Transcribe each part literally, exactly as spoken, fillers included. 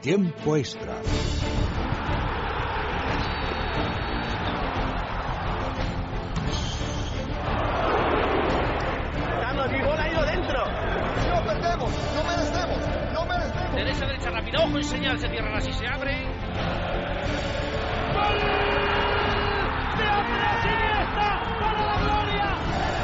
Tiempo extra. Carlos, mi bola ha ido dentro. No perdemos, no merecemos, no merecemos. Derecha, derecha, rápido, ojo y señal, se cierran así, se abre. ¡Gol! ¡De Andrés Iniesta para la gloria!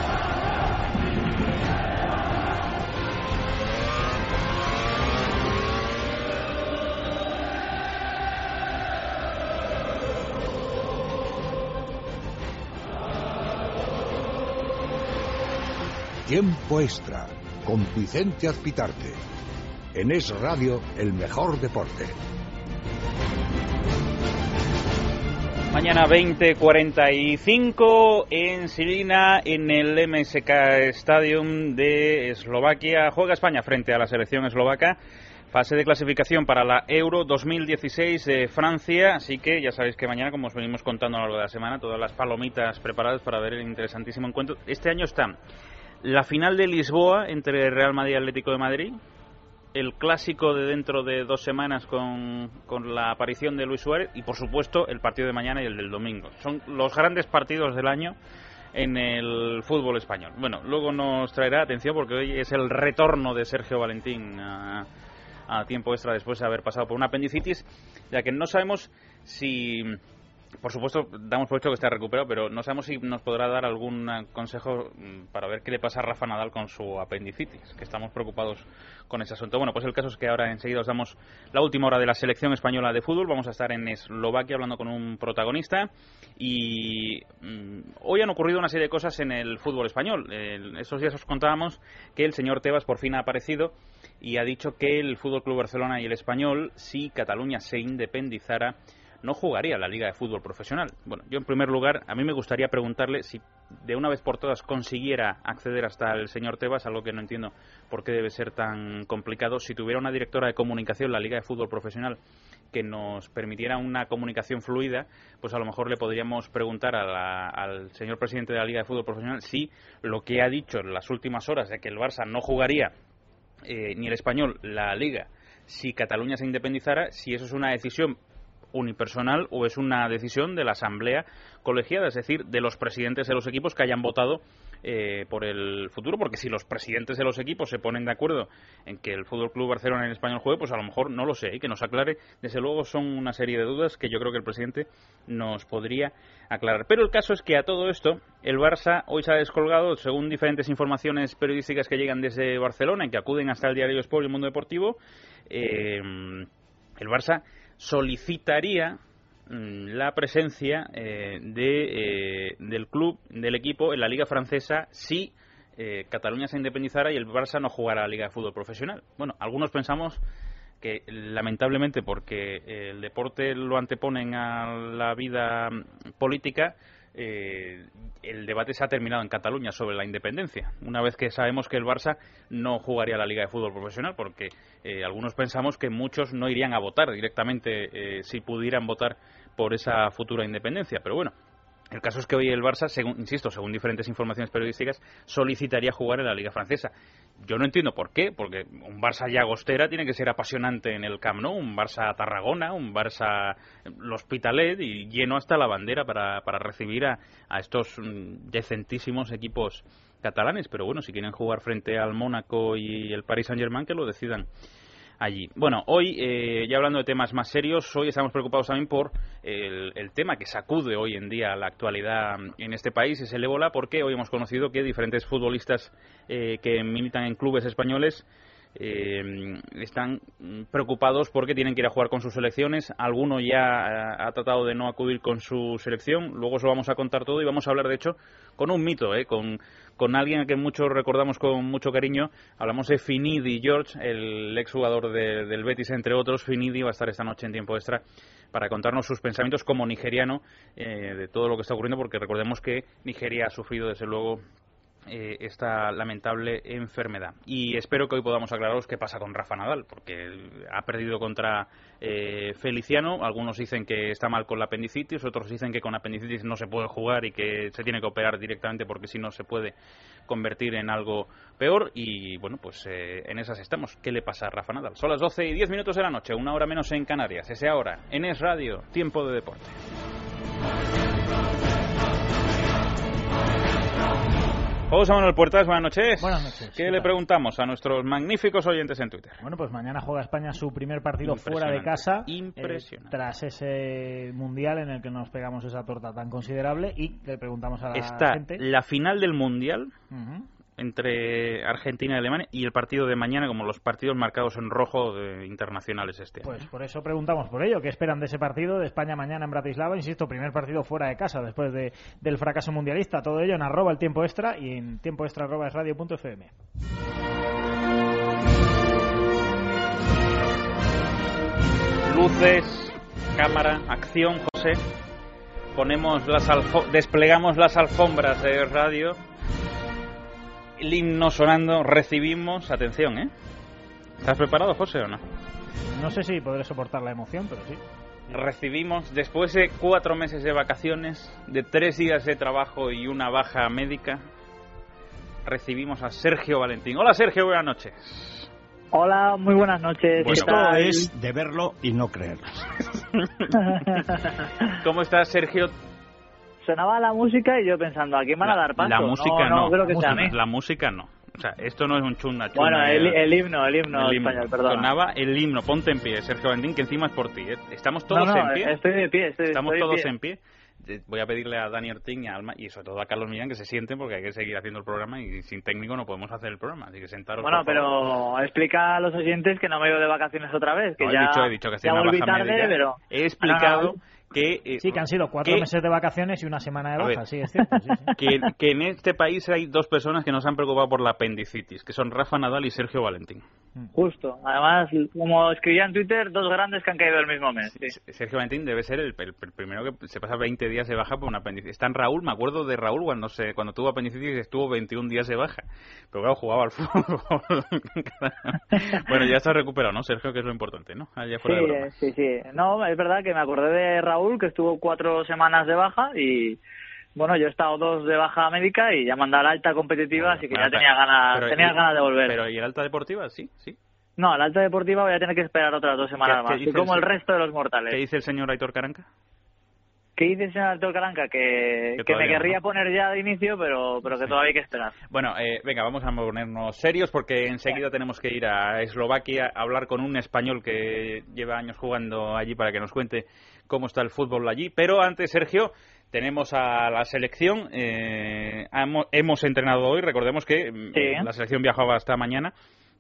Tiempo extra con Vicente Azpitarte. En Es Radio, el mejor deporte. Mañana veinte cuarenta y cinco en Žilina, en el M S K Stadium de Eslovaquia. Juega España frente a la selección eslovaca. Fase de clasificación para la Euro dos mil dieciséis de Francia. Así que ya sabéis que mañana, como os venimos contando a lo largo de la semana, todas las palomitas preparadas para ver el interesantísimo encuentro. Este año está la final de Lisboa entre Real Madrid y Atlético de Madrid, el clásico de dentro de dos semanas con, con la aparición de Luis Suárez y, por supuesto, el partido de mañana y el del domingo. Son los grandes partidos del año en el fútbol español. Bueno, luego nos traerá atención porque hoy es el retorno de Sergio Valentín a, a tiempo extra después de haber pasado por una apendicitis, ya que no sabemos si... Por supuesto, damos por hecho que está recuperado, pero no sabemos si nos podrá dar algún consejo para ver qué le pasa a Rafa Nadal con su apendicitis, que estamos preocupados con ese asunto. Bueno, pues el caso es que ahora enseguida os damos la última hora de la selección española de fútbol. Vamos a estar en Eslovaquia hablando con un protagonista y mmm, hoy han ocurrido una serie de cosas en el fútbol español. Eh, estos días os contábamos que el señor Tebas por fin ha aparecido y ha dicho que el Fútbol Club Barcelona y el Español, si Cataluña se independizara, no jugaría la Liga de Fútbol Profesional. Bueno, yo en primer lugar, a mí me gustaría preguntarle si de una vez por todas consiguiera acceder hasta el señor Tebas, algo que no entiendo por qué debe ser tan complicado. Si tuviera una directora de comunicación, la Liga de Fútbol Profesional, que nos permitiera una comunicación fluida, pues a lo mejor le podríamos preguntar a la, al señor presidente de la Liga de Fútbol Profesional si lo que ha dicho en las últimas horas de que el Barça no jugaría eh, ni el Español la Liga si Cataluña se independizara, si eso es una decisión unipersonal o es una decisión de la asamblea colegiada, es decir, de los presidentes de los equipos que hayan votado eh, por el futuro, porque si los presidentes de los equipos se ponen de acuerdo en que el Fútbol Club Barcelona en Español juegue, pues a lo mejor no lo sé, y que nos aclare. Desde luego son una serie de dudas que yo creo que el presidente nos podría aclarar. Pero el caso es que a todo esto el Barça hoy se ha descolgado, según diferentes informaciones periodísticas que llegan desde Barcelona y que acuden hasta el diario Sport y el Mundo Deportivo. eh, el Barça solicitaría mmm, la presencia eh, de, eh, del club, del equipo en la Liga Francesa si eh, Cataluña se independizara y el Barça no jugara la Liga de Fútbol Profesional. Bueno, algunos pensamos que lamentablemente porque el deporte lo anteponen a la vida política, eh, el debate se ha terminado en Cataluña sobre la independencia, una vez que sabemos que el Barça no jugaría la Liga de Fútbol Profesional, porque eh, algunos pensamos que muchos no irían a votar directamente eh, si pudieran votar por esa futura independencia, pero bueno, el caso es que hoy el Barça, según, insisto, según diferentes informaciones periodísticas, solicitaría jugar en la Liga Francesa. Yo no entiendo por qué, porque un Barça Llagostera tiene que ser apasionante en el Camp Nou, un Barça Tarragona, un Barça L'Hospitalet y lleno hasta la bandera para, para recibir a, a estos decentísimos equipos catalanes. Pero bueno, si quieren jugar frente al Mónaco y el Paris Saint-Germain, que lo decidan allí. Bueno, hoy, eh, ya hablando de temas más serios, hoy estamos preocupados también por el, el tema que sacude hoy en día la actualidad en este país, es el ébola, porque hoy hemos conocido que diferentes futbolistas eh, que militan en clubes españoles eh, están preocupados porque tienen que ir a jugar con sus selecciones. Alguno ya ha, ha tratado de no acudir con su selección. Luego os lo vamos a contar todo y vamos a hablar, de hecho, con un mito, eh, con, con alguien a quien muchos recordamos con mucho cariño. Hablamos de Finidi George, el exjugador de, del Betis, entre otros. Finidi va a estar esta noche en tiempo extra para contarnos sus pensamientos como nigeriano eh, de todo lo que está ocurriendo, porque recordemos que Nigeria ha sufrido, desde luego, eh, esta lamentable enfermedad. Y espero que hoy podamos aclararos qué pasa con Rafa Nadal, porque ha perdido contra eh, Feliciano. Algunos dicen que está mal con la apendicitis, otros dicen que con apendicitis no se puede jugar y que se tiene que operar directamente porque si no se puede convertir en algo peor. Y bueno, pues eh, en esas estamos. ¿Qué le pasa a Rafa Nadal? Son las doce y diez minutos de la noche, una hora menos en Canarias. Ese ahora, en Es Radio, Tiempo de Deporte. José Manuel Puertas, buenas noches. Buenas noches. ¿Qué le preguntamos a nuestros magníficos oyentes en Twitter? Bueno, pues mañana juega España su primer partido fuera de casa. Impresionante. Eh, tras ese mundial en el que nos pegamos esa torta tan considerable y le preguntamos a la Está gente. la final del mundial Uh-huh. entre Argentina y Alemania y el partido de mañana como los partidos marcados en rojo de internacionales este año. Pues por eso preguntamos por ello. ¿Qué esperan de ese partido de España mañana en Bratislava? Insisto, primer partido fuera de casa después de, del fracaso mundialista. Todo ello en arroba el tiempo extra y en tiempo extra arroba es radio punto f m. Luces, cámara, acción, José. Ponemos las alfo- desplegamos las alfombras de radio. El himno sonando, recibimos, atención, ¿eh? ¿Estás preparado, José, o no? No sé si podré soportar la emoción, pero sí. Recibimos, después de cuatro meses de vacaciones, de tres días de trabajo y una baja médica, recibimos a Sergio Valentín. Hola, Sergio, buenas noches. Hola, muy buenas noches. Bueno, Esto es de verlo y no creerlo. ¿Cómo estás, Sergio? Sonaba la música y yo pensando, ¿a quién van a dar paso? La música no, no, no creo que la sea a música, mí. la música no. O sea, esto no es un chunga chunga. Bueno, el, el himno, el himno el himno. español, perdón. Sonaba el himno, ponte en pie, Sergio Valentín, que encima es por ti, ¿eh? ¿Estamos todos no, no, en pie? estoy de pie, estoy, ¿Estamos estoy todos de pie. en pie? Voy a pedirle a Dani Ortín y a Alma, y sobre todo a Carlos Millán, que se sienten porque hay que seguir haciendo el programa y sin técnico no podemos hacer el programa, así que sentaros. Bueno, por favor. pero explica a los oyentes que no me he ido de vacaciones otra vez, que No, ya, he dicho, he dicho que hacía ya una volví baja tarde, médica. pero... He explicado No, no, que... eh, Sí, que han sido cuatro que- meses de vacaciones y una semana de A baja, ver. sí, es cierto. Sí, sí. Que, que en este país hay dos personas que nos han preocupado por la apendicitis, que son Rafa Nadal y Sergio Valentín. Justo. Además, como escribía en Twitter, dos grandes que han caído el mismo mes. Sí. Sergio Valentín debe ser el, el- el primero que se pasa veinte días de baja por una apendicitis. Está en Raúl, me acuerdo de Raúl cuando se cuando tuvo apendicitis estuvo veintiún días de baja. Pero claro, jugaba al fútbol. Bueno, ya se ha recuperado, ¿no, Sergio? Que es lo importante, ¿no? Allá fuera Sí, de bromas. sí, sí. No, es verdad que me acordé de Raúl, que estuvo cuatro semanas de baja y... Bueno, yo he estado dos de baja médica y ya me han dado la alta competitiva, así que ya Alta- tenía ganas, pero- tenía y- ganas de volver. Pero ¿y el alta deportiva? Sí, sí. No, la alta deportiva voy a tener que esperar otras dos semanas ¿Qué- qué más, dice y como el el se- resto de los ¿Qué mortales. dice el señor Aitor Caranca? ¿Qué dice el señor Arturo Caranca? Que, Que que me todavía querría no. poner ya de inicio, pero, pero que Sí. todavía hay que esperar. Bueno, eh, venga, vamos a ponernos serios porque enseguida tenemos que ir a Eslovaquia a hablar con un español que lleva años jugando allí para que nos cuente cómo está el fútbol allí. Pero antes, Sergio, tenemos a la selección. Eh, hemos, hemos entrenado hoy, recordemos que mm, Sí. la selección viajaba hasta mañana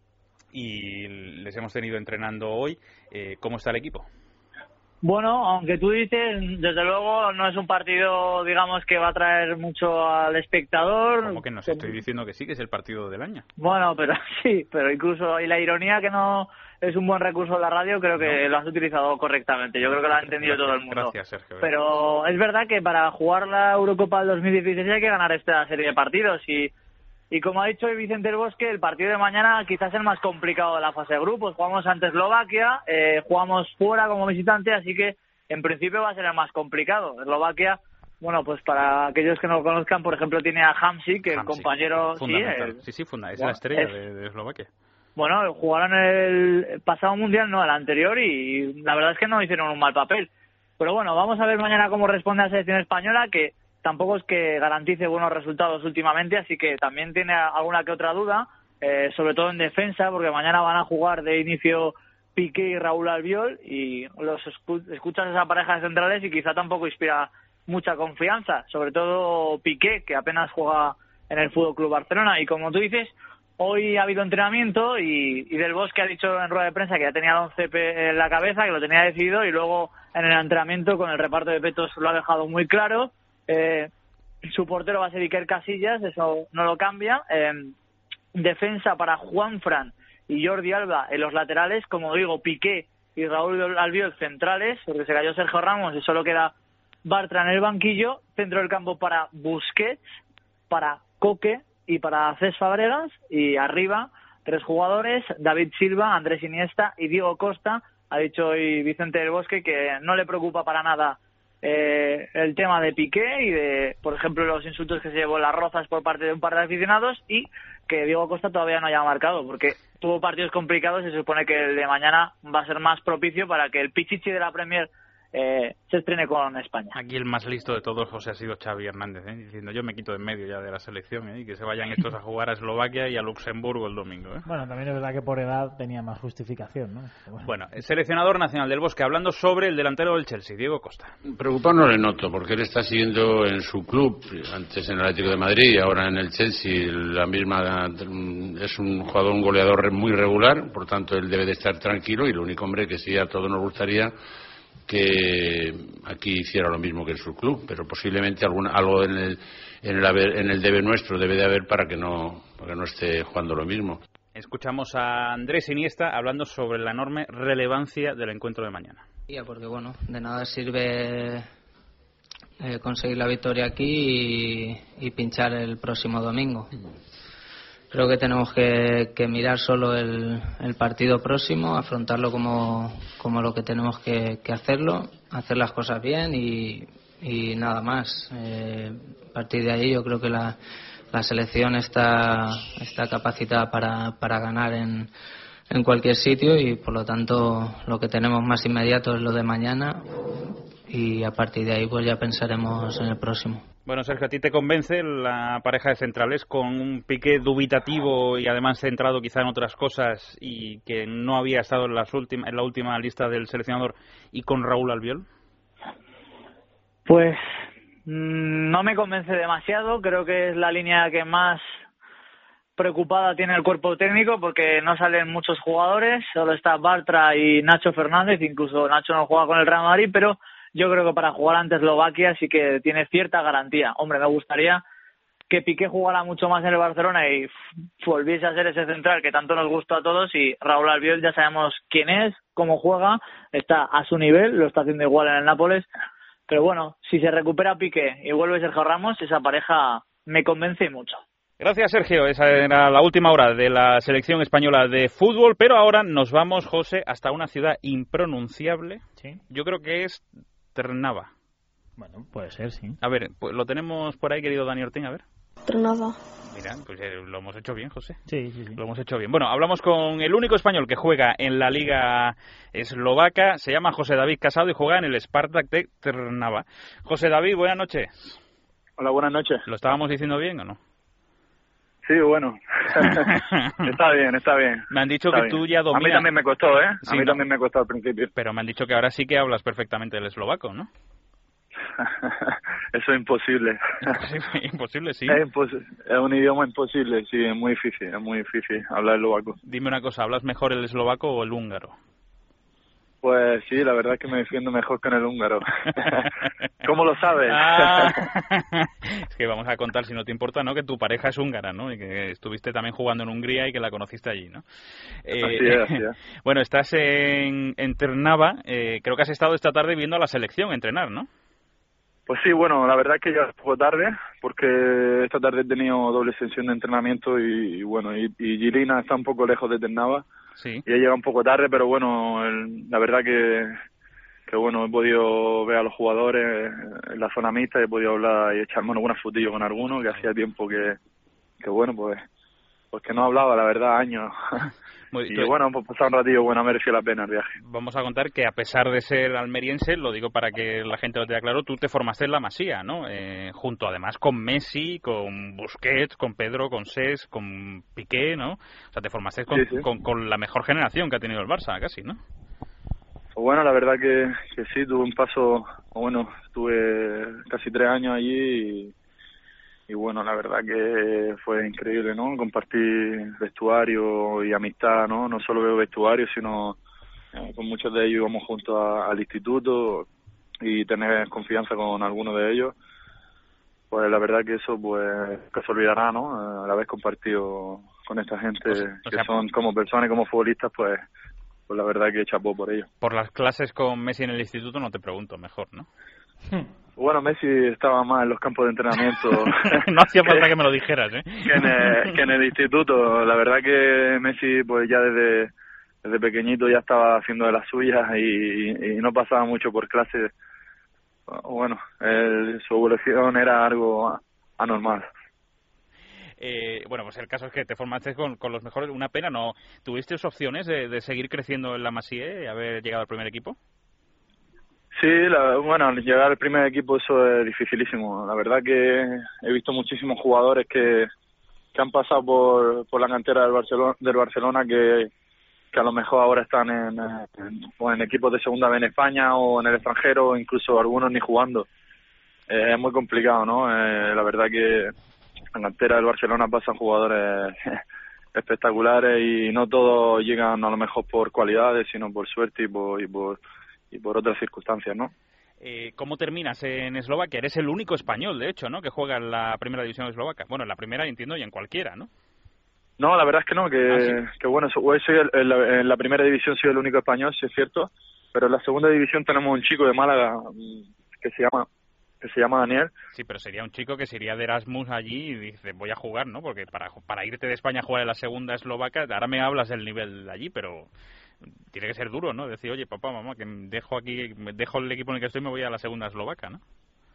y les hemos tenido entrenando hoy. Eh, ¿Cómo está el equipo? Bueno, aunque tú dices, desde luego no es un partido, digamos, que va a traer mucho al espectador. Como que nos estoy diciendo que sí, que es el partido del año. Bueno, pero sí, pero incluso, y la ironía que no es un buen recurso en la radio, creo que No. lo has utilizado correctamente. Yo creo que lo ha entendido Gracias, todo el mundo. Gracias, Sergio. Pero es verdad que para jugar la Eurocopa del dos mil dieciséis hay que ganar esta serie de partidos y, y como ha dicho hoy Vicente del Bosque, el partido de mañana quizás es el más complicado de la fase de grupos. Jugamos ante Eslovaquia, eh, jugamos fuera como visitante, así que en principio va a ser el más complicado. Eslovaquia, bueno, pues para aquellos que no lo conozcan, por ejemplo, tiene a Hamsik, que el Hamsik, compañero... Sí, fundamental. el- sí, sí, funda, es bueno, la estrella es- de, de Eslovaquia. Bueno, jugaron el pasado mundial, no, el anterior, y la verdad es que no hicieron un mal papel. Pero bueno, vamos a ver mañana cómo responde la selección española, que tampoco es que garantice buenos resultados últimamente, así que también tiene alguna que otra duda, eh, sobre todo en defensa, porque mañana van a jugar de inicio Piqué y Raúl Albiol, y los escu- escuchas esa pareja de centrales y quizá tampoco inspira mucha confianza, sobre todo Piqué, que apenas juega en el F C Barcelona, y como tú dices, hoy ha habido entrenamiento y, y Del Bosque ha dicho en rueda de prensa que ya tenía el once pe- en la cabeza, que lo tenía decidido, y luego en el entrenamiento con el reparto de petos lo ha dejado muy claro. Eh, su portero va a ser Iker Casillas, eso no lo cambia. Eh, defensa para Juanfran y Jordi Alba en los laterales, como digo, Piqué y Raúl Albiol centrales, porque se cayó Sergio Ramos y solo queda Bartra en el banquillo. Centro del campo para Busquets, para Coque, y para Cesc Fabregas, y arriba tres jugadores, David Silva, Andrés Iniesta y Diego Costa. Ha dicho hoy Vicente del Bosque que no le preocupa para nada eh, el tema de Piqué y de, por ejemplo, los insultos que se llevó Las Rozas por parte de un par de aficionados, y que Diego Costa todavía no haya marcado, porque tuvo partidos complicados y se supone que el de mañana va a ser más propicio para que el Pichichi de la Premier eh, se estrene con España. Aquí el más listo de todos, José, ha sido Xavi Hernández, ¿eh? diciendo yo me quito de en medio ya de la selección, ¿eh? y que se vayan estos a jugar a Eslovaquia y a Luxemburgo el domingo. ¿eh? Bueno, también es verdad que por edad tenía más justificación, ¿no? Bueno. bueno, el seleccionador nacional del Bosque, hablando sobre el delantero del Chelsea, Diego Costa. Preocupado no le noto, porque él está siguiendo en su club, antes en el Atlético de Madrid y ahora en el Chelsea, la misma, es un jugador, un goleador muy regular, por tanto él debe de estar tranquilo, y lo único, hombre, que sí a todos nos gustaría que aquí hiciera lo mismo que en su club, pero posiblemente alguna, algo en el, en el haber, en el debe nuestro debe de haber para que no para que no esté jugando lo mismo. Escuchamos a Andrés Iniesta hablando sobre la enorme relevancia del encuentro de mañana. Porque bueno, de nada sirve eh, conseguir la victoria aquí y, y pinchar el próximo domingo. Creo que tenemos que, que mirar solo el, el partido próximo, afrontarlo como, como lo que tenemos que, que hacerlo, hacer las cosas bien y, y nada más. Eh, a partir de ahí yo creo que la, la selección está, está capacitada para, para ganar en, en cualquier sitio, y por lo tanto lo que tenemos más inmediato es lo de mañana, y a partir de ahí pues ya pensaremos en el próximo. Bueno, Sergio, ¿a ti te convence la pareja de centrales con un Piqué dubitativo y además centrado quizá en otras cosas y que no había estado en, las última, en la última lista del seleccionador, y con Raúl Albiol? Pues mmm, no me convence demasiado. Creo que es la línea que más preocupada tiene el cuerpo técnico, porque no salen muchos jugadores, solo está Bartra y Nacho Fernández, incluso Nacho no juega con el Real Madrid, pero yo creo que para jugar ante Eslovaquia sí que tiene cierta garantía. Hombre, me gustaría que Piqué jugara mucho más en el Barcelona y volviese a ser ese central que tanto nos gustó a todos, y Raúl Albiol ya sabemos quién es, cómo juega, está a su nivel, lo está haciendo igual en el Nápoles, pero bueno, si se recupera Piqué y vuelve Sergio Ramos, esa pareja me convence mucho. Gracias, Sergio. Esa era la última hora de la selección española de fútbol, pero ahora nos vamos, José, hasta una ciudad impronunciable. ¿Sí? Yo creo que es Trnava. Bueno, puede ser, sí. A ver, pues lo tenemos por ahí, querido Dani Ortín, a ver. Trnava. Mira, pues eh, lo hemos hecho bien, José. Sí, sí, sí. Lo hemos hecho bien. Bueno, hablamos con el único español que juega en la Liga Eslovaca. Se llama José David Casado y juega en el Spartak de Trnava. José David, buenas noches. Hola, buenas noches. ¿Lo estábamos diciendo bien o no? Sí, bueno. Está bien, está bien. Me han dicho está que bien. tú ya dominas... A mí también me costó, ¿eh? A sí, mí no. también me costó al principio. Pero me han dicho que ahora sí que hablas perfectamente el eslovaco, ¿no? Eso es imposible. Imposible, sí. Es, impos- es un idioma imposible, sí, es muy difícil, es muy difícil hablar eslovaco. Dime una cosa, ¿hablas mejor el eslovaco o el húngaro? Pues sí, la verdad es que me defiendo mejor que en el húngaro. ¿Cómo lo sabes? Ah, es que vamos a contar, si no te importa, ¿no? Que tu pareja es húngara, ¿no? Y que estuviste también jugando en Hungría y que la conociste allí, ¿no? Eh, así es, así es. Bueno, estás en, en Trnava. Eh, creo que has estado esta tarde viendo a la selección entrenar, ¿no? Pues sí, bueno, la verdad es que ya es poco tarde, porque esta tarde he tenido doble sesión de entrenamiento y, y bueno, y, y Girina está un poco lejos de Trnava. Sí. Y he llegado un poco tarde, pero bueno, el, la verdad que, que bueno, he podido ver a los jugadores en la zona mixta, he podido hablar y echarme algunas fotillos con algunos, que hacía tiempo que, que bueno, pues, pues que no hablaba, la verdad, años. Muy, y tú, bueno, pues pasar un ratillo, bueno, ha merecido la pena el viaje. Vamos a contar que a pesar de ser almeriense, lo digo para que la gente lo tenga claro, tú te formaste en la Masía, ¿no? Eh, junto además con Messi, con Busquets, con Pedro, con Cesc, con Piqué, ¿no? O sea, te formaste con, sí, sí. con, con la mejor generación que ha tenido el Barça, casi, ¿no? Pues bueno, la verdad que, que sí, tuve un paso, bueno, estuve casi tres años allí y... Y bueno, la verdad que fue increíble, ¿no? Compartir vestuario y amistad, ¿no? No solo veo vestuario, sino eh, con muchos de ellos íbamos juntos a, al instituto y tener confianza con algunos de ellos. Pues la verdad que eso, pues, que se olvidará, ¿no? Al haber compartido con esta gente, o sea, o sea, que son como personas y como futbolistas, pues, pues la verdad que chapó por ello. Por las clases con Messi en el instituto no te pregunto, mejor, ¿no? Bueno, Messi estaba más en los campos de entrenamiento. No hacía falta que, que me lo dijeras, ¿eh? Que en, el, que en el instituto. La verdad que Messi, pues ya desde, desde pequeñito ya estaba haciendo de las suyas y, y no pasaba mucho por clase. Bueno, el, su evolución era algo anormal. Eh, bueno, pues el caso es que te formaste con, con los mejores. Una pena, ¿no? ¿Tuviste opciones de, de seguir creciendo en la Masia y haber llegado al primer equipo? Sí, la, bueno, llegar al primer equipo eso es dificilísimo. La verdad que he visto muchísimos jugadores que, que han pasado por, por la cantera del Barcelona, del Barcelona que, que a lo mejor ahora están en, en, o en equipos de segunda B en España o en el extranjero, o incluso algunos ni jugando. Eh, es muy complicado, ¿no? Eh, la verdad que en la cantera del Barcelona pasan jugadores espectaculares y no todos llegan a lo mejor por cualidades, sino por suerte y por... Y por y por otras circunstancias, ¿no? Eh, ¿Cómo terminas en Eslovaquia? Eres el único español, de hecho, ¿no?, que juega en la primera división eslovaca. Bueno, en la primera, entiendo, y en cualquiera, ¿no? No, la verdad es que no, que, ¿Ah, sí? que bueno, soy el, en, la, en la primera división soy el único español, sí es cierto, pero en la segunda división tenemos un chico de Málaga que se llama que se llama Daniel. Sí, pero sería un chico que se iría de Erasmus allí y dice, voy a jugar, ¿no? Porque para, para irte de España a jugar en la segunda eslovaca, ahora me hablas del nivel de allí, pero... tiene que ser duro, ¿no? Decir, oye, papá, mamá, que dejo aquí, dejo el equipo en el que estoy y me voy a la segunda eslovaca, ¿no?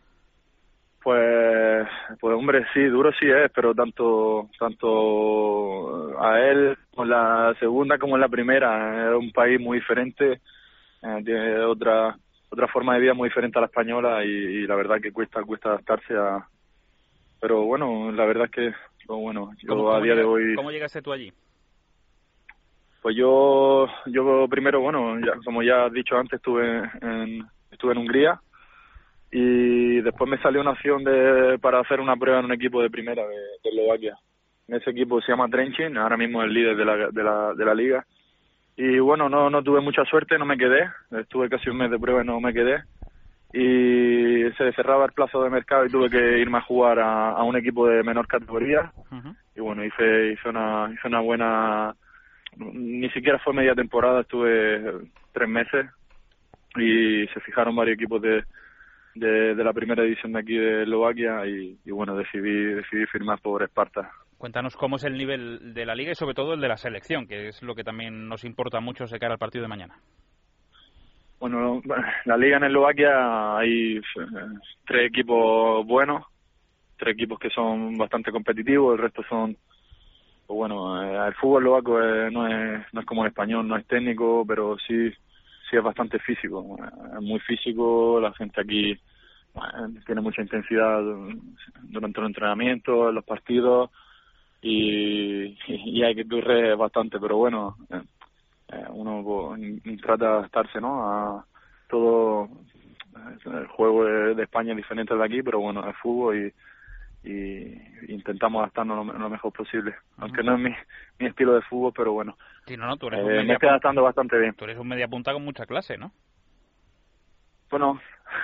Pues, pues hombre, sí, duro sí es, pero tanto tanto a él con la segunda como en la primera, es un país muy diferente, eh, tiene otra otra forma de vida muy diferente a la española y, y la verdad que cuesta cuesta adaptarse a... Pero bueno, la verdad es que, pues bueno, yo ¿Cómo, a cómo día llega, de hoy... ¿Cómo llegaste tú allí? Pues yo, yo primero, bueno, ya, como ya has dicho antes, estuve en, estuve en Hungría y después me salió una opción de, para hacer una prueba en un equipo de primera de, de Eslovaquia. En ese equipo se llama Trenčín, ahora mismo es el líder de la, de la, de la liga. Y bueno, no, no tuve mucha suerte, no me quedé, estuve casi un mes de prueba y no me quedé. Y se cerraba el plazo de mercado y tuve que irme a jugar a, a un equipo de menor categoría. Uh-huh. Y bueno, hice, hice una, hice una buena... Ni siquiera fue media temporada, estuve tres meses y se fijaron varios equipos de, de, de la primera división de aquí de Eslovaquia y, y bueno, decidí decidí firmar por Esparta. Cuéntanos cómo es el nivel de la liga y sobre todo el de la selección, que es lo que también nos importa mucho de cara al partido de mañana. Bueno, la liga en Eslovaquia hay tres equipos buenos, tres equipos que son bastante competitivos, el resto son... Pues bueno, eh, el fútbol eslovaco eh, no es no es como el español, no es técnico, pero sí sí es bastante físico, es muy físico, la gente aquí eh, tiene mucha intensidad durante los entrenamientos, en los partidos y, y hay que correr bastante, pero bueno, eh, eh, uno pues, trata de adaptarse, ¿no? A todo el juego de, de España es diferente de aquí, pero bueno, es fútbol y y intentamos adaptarnos lo, lo mejor posible, aunque uh-huh. no es mi, mi estilo de fútbol, pero bueno, sí, no, no, tú eres eh, un media me estoy adaptando bastante bien. Tú eres un media punta con mucha clase, ¿no? Bueno,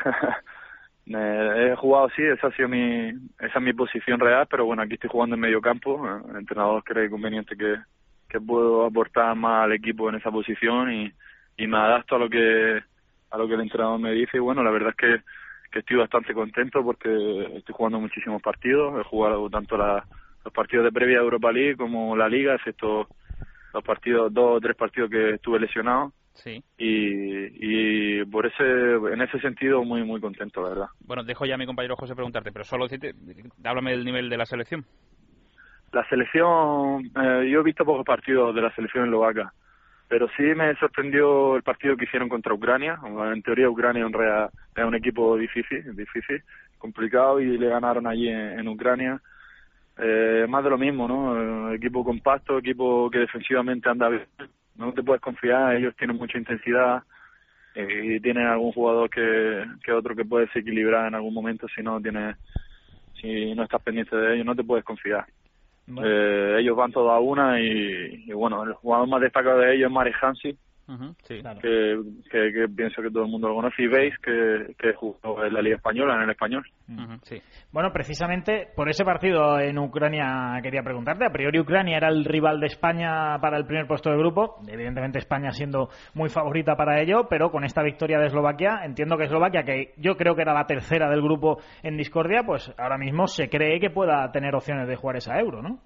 he jugado, sí, esa ha sido mi esa es mi posición real, pero bueno, aquí estoy jugando en medio campo, el entrenador cree conveniente que, que puedo aportar más al equipo en esa posición y, y me adapto a lo que a lo que el entrenador me dice y bueno, la verdad es que que estoy bastante contento porque estoy jugando muchísimos partidos, he jugado tanto la, los partidos de previa de Europa League como la Liga, excepto los partidos, dos o tres partidos que estuve lesionado. Sí. Y, y por ese, en ese sentido muy muy contento, la verdad. Bueno, dejo ya a mi compañero José preguntarte, pero solo decirte, háblame del nivel de la selección. La selección, eh, yo he visto pocos partidos de la selección eslovaca, pero sí me sorprendió el partido que hicieron contra Ucrania. En teoría Ucrania es un equipo difícil, difícil, complicado y le ganaron allí en, en Ucrania. Eh, más de lo mismo, ¿no? Equipo compacto, equipo que defensivamente anda bien. No te puedes confiar, ellos tienen mucha intensidad eh, y tienen algún jugador que, que otro que puede desequilibrar en algún momento si no tienes, si no estás pendiente de ellos, no te puedes confiar. Bueno. Eh, ellos van todos a una y, y bueno, el jugador más destacado de ellos es Marek Hamsik, Uh-huh, sí, claro. que, que, que pienso que todo el mundo lo conoce, y veis que, que jugó en la Liga Española, en el Español. Uh-huh, sí. Bueno, precisamente por ese partido en Ucrania quería preguntarte. A priori Ucrania era el rival de España para el primer puesto de grupo, evidentemente España siendo muy favorita para ello, pero con esta victoria de Eslovaquia, entiendo que Eslovaquia, que yo creo que era la tercera del grupo en discordia, pues ahora mismo se cree que pueda tener opciones de jugar esa Euro, ¿no?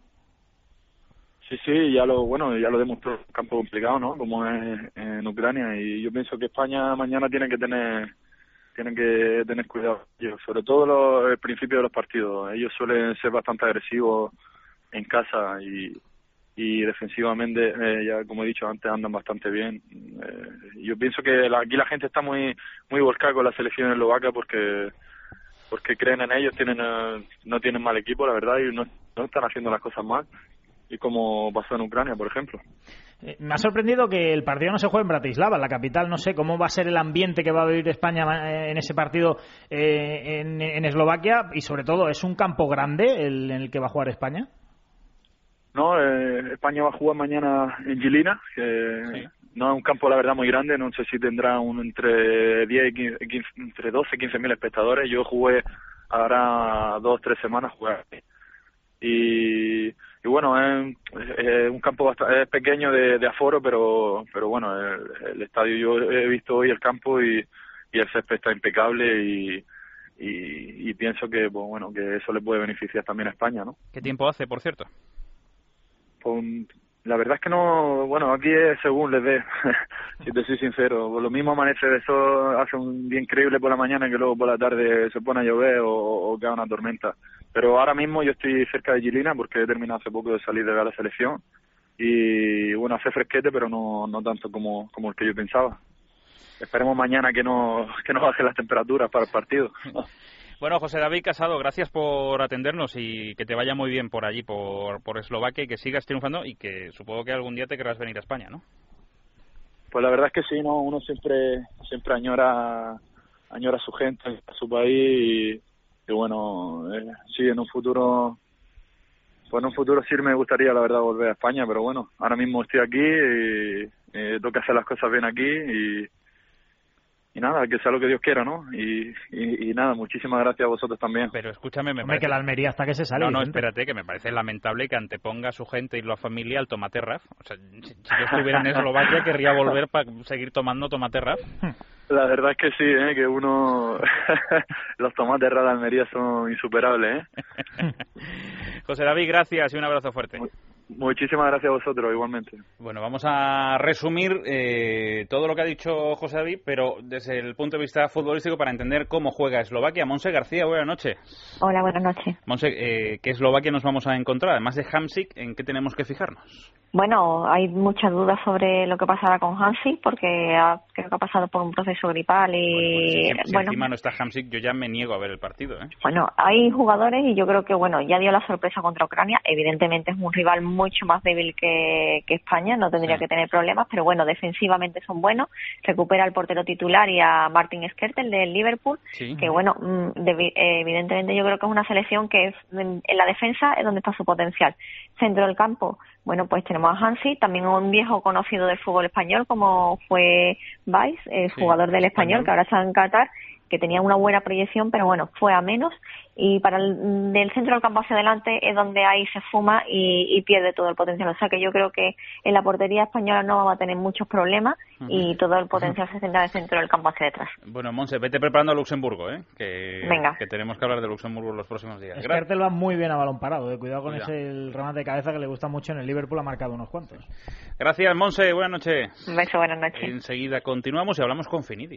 Sí, sí, ya lo bueno, ya lo demostró, un campo complicado, ¿no? Como es en Ucrania, y yo pienso que España mañana tiene que tener tienen que tener cuidado, sobre todo los, el principio de los partidos. Ellos suelen ser bastante agresivos en casa y, y defensivamente, eh, ya como he dicho antes, andan bastante bien. Eh, yo pienso que la, aquí la gente está muy muy volcada con la selección eslovaca porque porque creen en ellos, tienen eh, no tienen mal equipo, la verdad, y no, no están haciendo las cosas mal. Y como pasó en Ucrania, por ejemplo. Eh, me ha sorprendido que el partido no se juegue en Bratislava, la capital. No sé cómo va a ser el ambiente que va a vivir España en ese partido eh, en, en Eslovaquia, y sobre todo, ¿es un campo grande el, en el que va a jugar España? No, eh, España va a jugar mañana en Žilina, que sí. No es un campo, la verdad, muy grande. No sé si tendrá un entre diez y quince, quince, entre doce y quince mil espectadores. Yo jugué ahora dos o tres semanas jugar y y bueno, es, es un campo bastante, es pequeño de, de aforo, pero pero bueno, el, el estadio, yo he visto hoy el campo y, y el césped está impecable y, y y pienso que pues bueno, que eso le puede beneficiar también a España, ¿no? ¿Qué tiempo hace, por cierto? Pues, la verdad es que no, bueno, aquí es según les dé, si te soy sincero. Pues lo mismo amanece de sol, hace un día increíble por la mañana, que luego por la tarde se pone a llover o, o cae una tormenta. Pero ahora mismo yo estoy cerca de Žilina porque he terminado hace poco de salir de la selección y bueno, hace fresquete, pero no no tanto como como el que yo pensaba. Esperemos mañana que no que no bajen las temperaturas para el partido. Bueno, José David Casado, gracias por atendernos y que te vaya muy bien por allí, por, por Eslovaquia, y que sigas triunfando y que supongo que algún día te querrás venir a España, ¿no? Pues la verdad es que sí, no, uno siempre siempre añora añora a su gente, a su país y, y bueno, eh, sí, en un futuro, pues en un futuro sí me gustaría, la verdad, volver a España, pero bueno, ahora mismo estoy aquí y eh, tengo que hacer las cosas bien aquí y Y nada, que sea lo que Dios quiera, ¿no? Y, y, y nada, muchísimas gracias a vosotros también. Pero escúchame, me Hombre, parece... que la Almería hasta que se sale. No, no, Vicente. espérate, que me parece lamentable que anteponga a su gente y la familia al tomate raf. O sea, si, si yo estuviera en Eslovaquia, querría volver para seguir tomando tomate raf. La verdad es que sí, ¿eh? Que uno... Los tomates raf de Almería son insuperables, ¿eh? José David, gracias y un abrazo fuerte. Muchísimas gracias a vosotros, igualmente. Bueno, vamos a resumir eh, todo lo que ha dicho José David, pero desde el punto de vista futbolístico para entender cómo juega Eslovaquia. Monse García, buenas noches. Hola, buenas noches. Monse, eh, ¿qué Eslovaquia nos vamos a encontrar? Además de Hamsik, ¿en qué tenemos que fijarnos? Bueno, hay muchas dudas sobre lo que pasará con Hamsik, porque ha, creo que ha pasado por un proceso gripal y... Bueno, pues si, si bueno, encima no está Hamsik, yo ya me niego a ver el partido, ¿eh? Bueno, hay jugadores y yo creo que, bueno, ya dio la sorpresa contra Ucrania. Evidentemente es un rival mucho más débil que, que España, no tendría sí. que tener problemas, pero bueno, defensivamente son buenos. Recupera al portero titular y a Martin Skrtel del Liverpool, sí. que bueno, de, evidentemente yo creo que es una selección que es, en, en la defensa es donde está su potencial. Centro del campo, bueno, pues tenemos a Hansi, también un viejo conocido del fútbol español como fue Valls, el sí, jugador del Español, español, que ahora está en Qatar, que tenía una buena proyección, pero bueno, fue a menos. Y para el del centro del campo hacia adelante es donde ahí se fuma y, y pierde todo el potencial. O sea que yo creo que en la portería española no va a tener muchos problemas uh-huh. y todo el potencial uh-huh. se centra en el centro del campo hacia detrás. Bueno, Monse, vete preparando a Luxemburgo, ¿eh? Que, Venga. que tenemos que hablar de Luxemburgo en los próximos días. Skrtel va muy bien a balón parado, eh. Cuidado con Cuidado. ese el remate de cabeza que le gusta mucho en el Liverpool, ha marcado unos cuantos. Gracias, Monse, buenas noches. Un beso, buenas noches. Enseguida continuamos y hablamos con Finidi.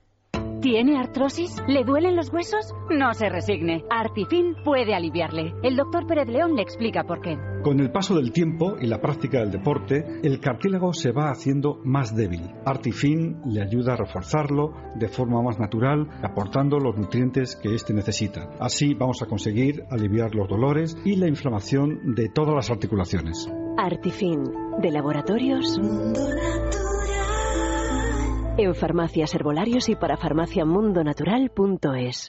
¿Tiene artrosis? ¿Le duelen los huesos? No se resigne. Artifin puede aliviarle. El doctor Pérez León le explica por qué. Con el paso del tiempo y la práctica del deporte, el cartílago se va haciendo más débil. Artifin le ayuda a reforzarlo de forma más natural, aportando los nutrientes que éste necesita. Así vamos a conseguir aliviar los dolores y la inflamación de todas las articulaciones. Artifin, de Laboratorios Mundo Natural. En farmacias, herbolarios y para farmacia mundo natural punto es.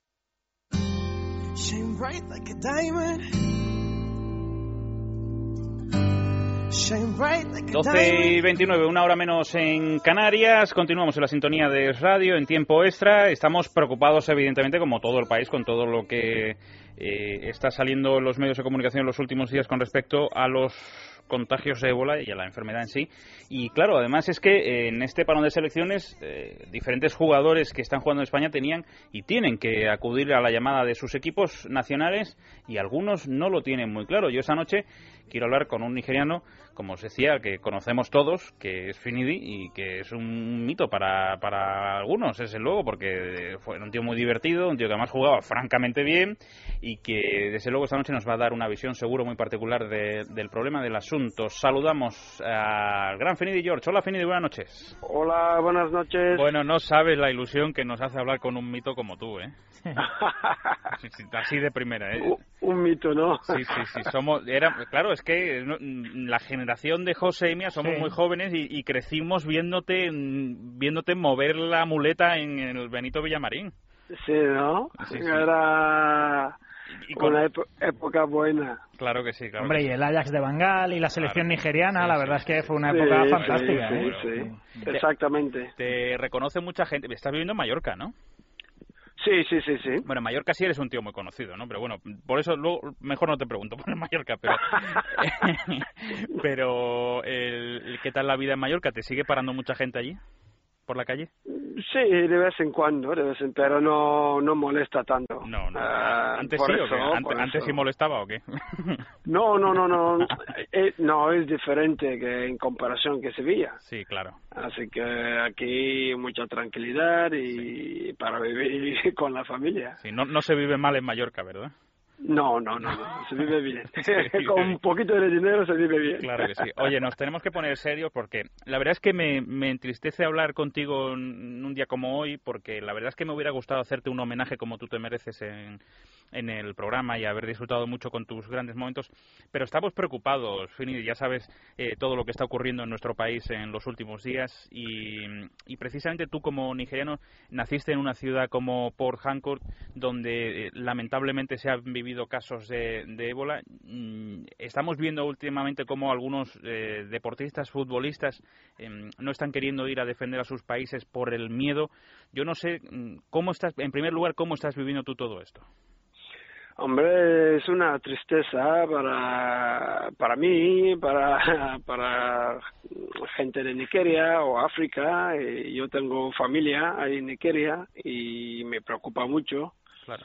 doce y veintinueve, una hora menos en Canarias. Continuamos en la sintonía de Radio en tiempo extra. Estamos preocupados, evidentemente, como todo el país, con todo lo que eh, está saliendo en los medios de comunicación en los últimos días con respecto a los contagios de ébola y a la enfermedad en sí. Y claro, además es que eh, en este parón de selecciones eh, diferentes jugadores que están jugando en España tenían y tienen que acudir a la llamada de sus equipos nacionales y algunos no lo tienen muy claro. Yo esa noche quiero hablar con un nigeriano, como os decía, que conocemos todos, que es Finidi y que es un mito para, para algunos, desde luego, porque fue un tío muy divertido, un tío que además jugaba francamente bien y que desde luego esta noche nos va a dar una visión seguro muy particular de, del problema del asunto. Saludamos al gran Finidi George. Hola Finidi, buenas noches. Hola, buenas noches. Bueno, no sabes la ilusión que nos hace hablar con un mito como tú, ¿eh? Así de primera, ¿eh? Un, un mito, ¿no? Sí, sí, sí. Somos, era, claro, es que la generación de José y mía somos sí. muy jóvenes y, y crecimos viéndote viéndote mover la muleta en el Benito Villamarín. Sí, ¿no? Sí, sí. Era y con... una época buena. Claro que sí, claro. Hombre, que y sí. el Ajax de Bangal y la selección claro. nigeriana, sí, la sí, verdad sí. es que fue una sí, época sí, fantástica. Sí, ¿eh? sí, sí. Exactamente. Te, te reconoce mucha gente. Estás viviendo en Mallorca, ¿no? Sí, sí, sí, sí. Bueno, en Mallorca sí eres un tío muy conocido, ¿no? Pero bueno, por eso luego mejor no te pregunto por Mallorca, pero pero el, ¿qué tal la vida en Mallorca? ¿Te sigue parando mucha gente allí por la calle? Sí, de vez en cuando, de vez en, pero no no molesta tanto. No, no. Uh, ¿Antes sí eso, o qué? ¿Antes, ¿Antes sí molestaba o qué? No, no, no, no. eh, no, es diferente que en comparación que Sevilla. Sí, claro. Así que aquí mucha tranquilidad y sí. para vivir con la familia. Sí, no, no se vive mal en Mallorca, ¿verdad? No, no, no, no, se vive bien. Sí, con un poquito de dinero se vive bien. Claro que sí. Oye, nos tenemos que poner serios porque la verdad es que me, me entristece hablar contigo en un día como hoy, porque la verdad es que me hubiera gustado hacerte un homenaje como tú te mereces en, en el programa y haber disfrutado mucho con tus grandes momentos, pero estamos preocupados, Fini, ya sabes eh, todo lo que está ocurriendo en nuestro país en los últimos días y, y precisamente tú como nigeriano naciste en una ciudad como Port Harcourt, donde eh, lamentablemente se han vivido casos de, de ébola. Estamos viendo últimamente cómo algunos eh, deportistas, futbolistas eh, no están queriendo ir a defender a sus países por el miedo. Yo no sé, cómo estás, en primer lugar, ¿cómo estás viviendo tú todo esto? Hombre, es una tristeza para para mí, para para gente de Nigeria o África. Y yo tengo familia ahí en Nigeria y me preocupa mucho. Claro.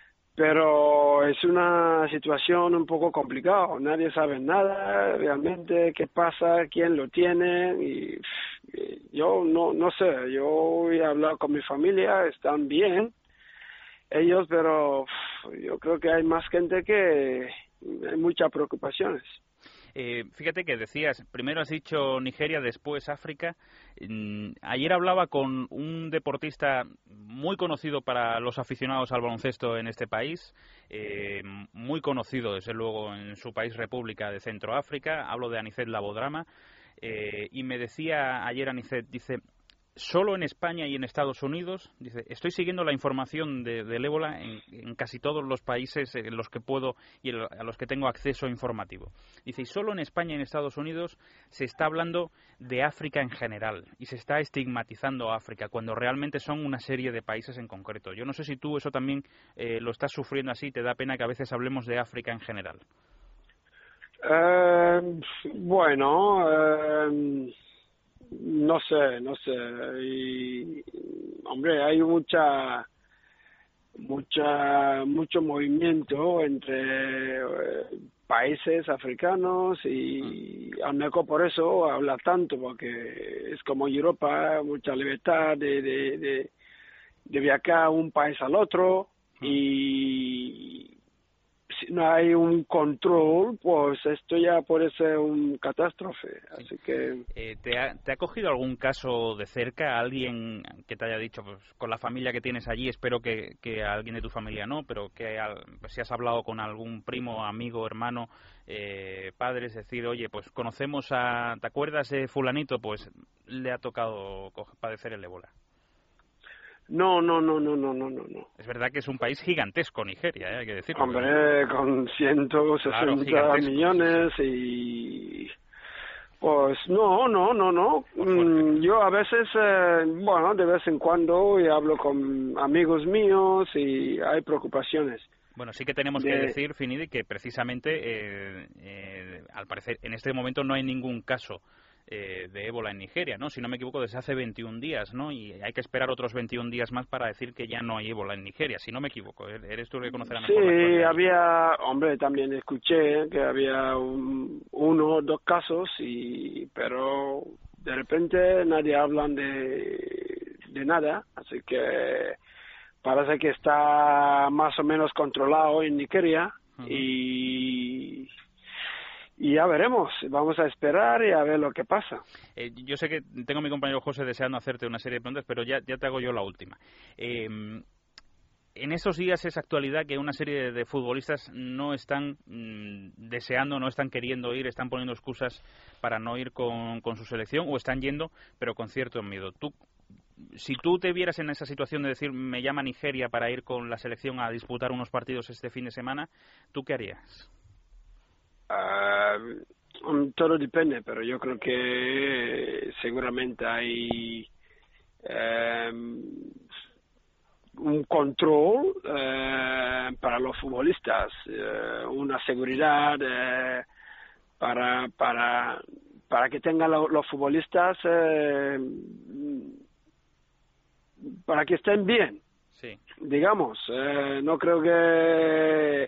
Pero es una situación un poco complicada. Nadie sabe nada realmente qué pasa, quién lo tiene. Y yo no no sé. Yo he hablado con mi familia, están bien ellos, pero yo creo que hay más gente que hay muchas preocupaciones. Eh, fíjate que decías, primero has dicho Nigeria, después África. Mm, ayer hablaba con un deportista muy conocido para los aficionados al baloncesto en este país, eh, muy conocido desde luego en su país, República de Centroáfrica. Hablo de Anicet Labodrama, eh, y me decía ayer Anicet, dice, solo en España y en Estados Unidos, dice, estoy siguiendo la información de, del ébola en, en casi todos los países en los que puedo y en, a los que tengo acceso informativo. Dice, y solo en España y en Estados Unidos se está hablando de África en general y se está estigmatizando a África cuando realmente son una serie de países en concreto. Yo no sé si tú eso también eh, lo estás sufriendo así, te da pena que a veces hablemos de África en general. Uh, bueno... Uh... No sé, no sé. Y, hombre, hay mucha, mucha, mucho movimiento entre eh, países africanos y a lo mejor por eso habla tanto, porque es como Europa, mucha libertad de, de, de, de viajar de un país al otro y si no hay un control, pues esto ya puede ser un catástrofe. Así sí. que... Eh, ¿te, ha, ¿Te ha cogido algún caso de cerca? ¿Alguien que te haya dicho, pues con la familia que tienes allí, espero que, que alguien de tu familia no, pero que al, pues, si has hablado con algún primo, amigo, hermano, eh, padre, es decir, oye, pues conocemos a... ¿Te acuerdas de fulanito? Pues le ha tocado padecer el ébola. No, no, no, no, no, no, no. Es verdad que es un país gigantesco, Nigeria, ¿eh? Hay que decirlo. Hombre, con ciento sesenta claro, millones y Pues no, no, no, no. Mm, yo a veces, eh, bueno, de vez en cuando y hablo con amigos míos y hay preocupaciones. Bueno, sí que tenemos de... que decir, Finidi, que precisamente, eh, eh, al parecer, en este momento no hay ningún caso eh, de ébola en Nigeria, ¿no? Si no me equivoco, desde hace veintiún días, ¿no? Y hay que esperar otros veintiún días más para decir que ya no hay ébola en Nigeria, si no me equivoco. Eres tú el que conocerá mejor. Sí, había, hombre, también escuché que había un, uno o dos casos, y pero de repente nadie habla de, de nada, así que parece que está más o menos controlado en Nigeria. Uh-huh. y Y ya veremos, vamos a esperar y a ver lo que pasa. Eh, yo sé que tengo a mi compañero José deseando hacerte una serie de preguntas, pero ya, ya te hago yo la última. Eh, en estos días es actualidad que una serie de, de futbolistas no están mmm, deseando, no están queriendo ir, están poniendo excusas para no ir con, con su selección, o están yendo, pero con cierto miedo. Tú, si tú te vieras en esa situación de decir, me llama Nigeria para ir con la selección a disputar unos partidos este fin de semana, ¿tú qué harías? Uh, todo depende, pero yo creo que seguramente hay um, un control uh, para los futbolistas, uh, una seguridad uh, para para para que tengan lo, los futbolistas uh, para que estén bien. Sí. Digamos, uh, no creo que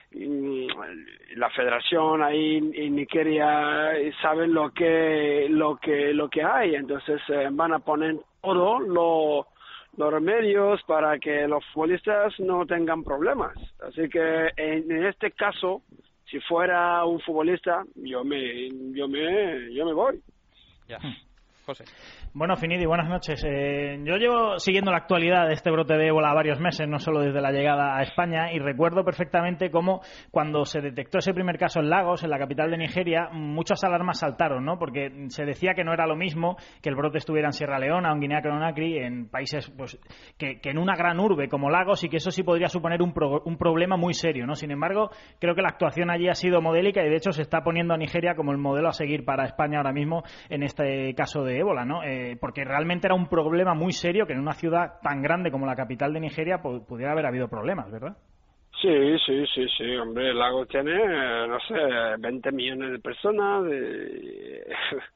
la federación ahí en Nigeria saben lo que lo que lo que hay, entonces eh, van a poner todo lo, los remedios para que los futbolistas no tengan problemas. Así que en, en este caso, si fuera un futbolista, yo me yo me yo me voy. Ya. José. Bueno, Finidi, buenas noches. Eh, yo llevo siguiendo la actualidad de este brote de ébola varios meses, no solo desde la llegada a España, y recuerdo perfectamente cómo cuando se detectó ese primer caso en Lagos, en la capital de Nigeria, muchas alarmas saltaron, ¿no? Porque se decía que no era lo mismo que el brote estuviera en Sierra Leona o en Guinea-Conakry, en países pues que, que en una gran urbe como Lagos, y que eso sí podría suponer un, pro, un problema muy serio, ¿no? Sin embargo, creo que la actuación allí ha sido modélica y de hecho se está poniendo a Nigeria como el modelo a seguir para España ahora mismo en este caso de ébola, ¿no? Eh, porque realmente era un problema muy serio que en una ciudad tan grande como la capital de Nigeria pu- pudiera haber habido problemas, ¿verdad? Sí, sí, sí, sí, hombre, el lago tiene, no sé, veinte millones de personas, de...